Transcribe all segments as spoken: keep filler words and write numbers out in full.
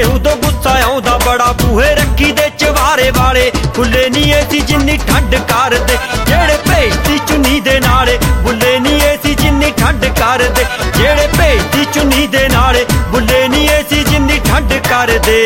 उदों गुस्सा आउंदा बड़ा बूहे रखी दे चवारे वाले खुले नी ऐसी जिन्नी ठंड कर दे जेड़े भेजदी चुन्नी दे नाले बुले नी ऐसी जिन्नी ठंड कर दे जेड़े भेजदी चुन्नी दे नाले बुले नी ऐसी जिन्नी ठंड कर दे।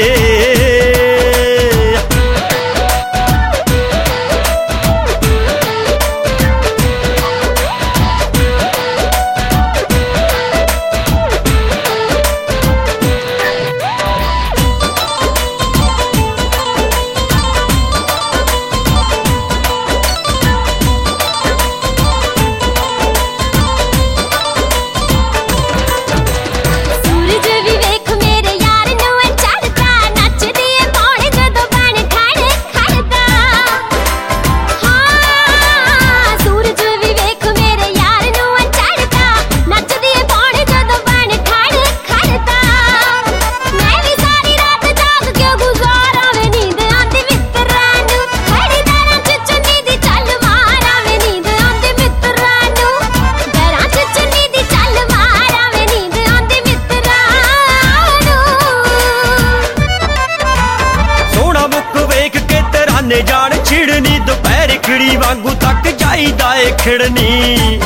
जान छिड़नी दोपहर खिड़ी वांगू तक जाईदा ए खिड़नी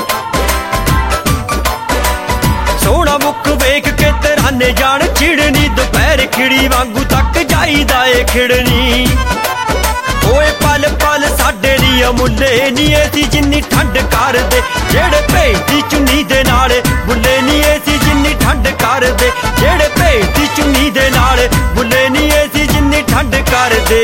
सोना मुख वेख के तराने जान छिड़नी दोपहर खिड़ी वांगू तक जाईदा ए खिड़नी ओए पल पल साडे ली अमुले नी ऐसी जिन्नी ठंड कर दे जेड़े भेजदी चुन्नी दे नाले बुले नी ऐसी जिन्नी ठंड कर दे जेड़े भेजदी चुन्नी दे नाले बुले नी ऐसी जिन्नी ठंड कर दे।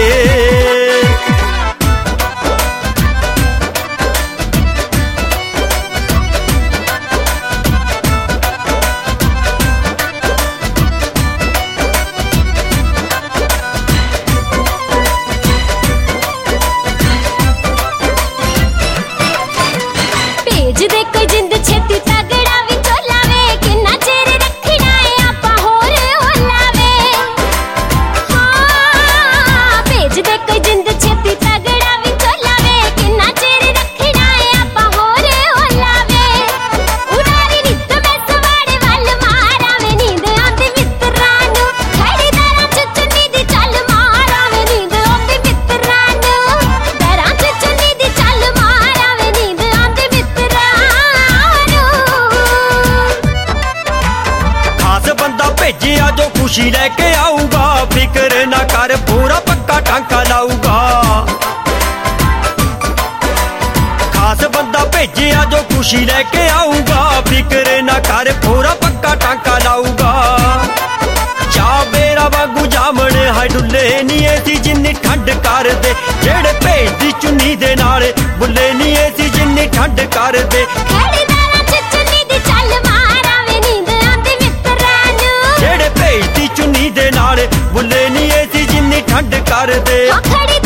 भेजिया जो खुशी लेके आऊगा फिक्र ना कर पूरा पक्का टांका लाऊगा खास बंदा भेजिया जो खुशी लेके आऊगा फिक्र ना कर पूरा पक्का टांका लाऊगा चा मेरा वांगू जामन हाय डुले नी ऐसी जिन्नी ठंड कर दे जेड़े भेजदी चुन्नी दे नाले बुले नी ऐसी जिन्नी ठंड कर दे जेड़े भेजदी चुन्नी दे नाले बुले नी ऐसी जिन्नी ठंड कर दे।